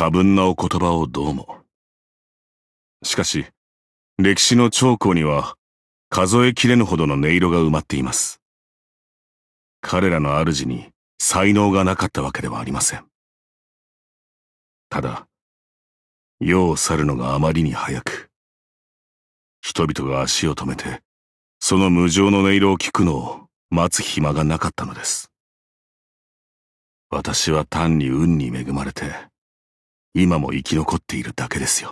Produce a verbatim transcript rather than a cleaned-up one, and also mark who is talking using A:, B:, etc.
A: 過分なお言葉をどうも。しかし、歴史の長江には数えきれぬほどの音色が埋まっています。彼らの主に才能がなかったわけではありません。ただ、世を去るのがあまりに早く、人々が足を止めて、その無情の音色を聞くのを待つ暇がなかったのです。私は単に運に恵まれて、今も生き残っているだけですよ。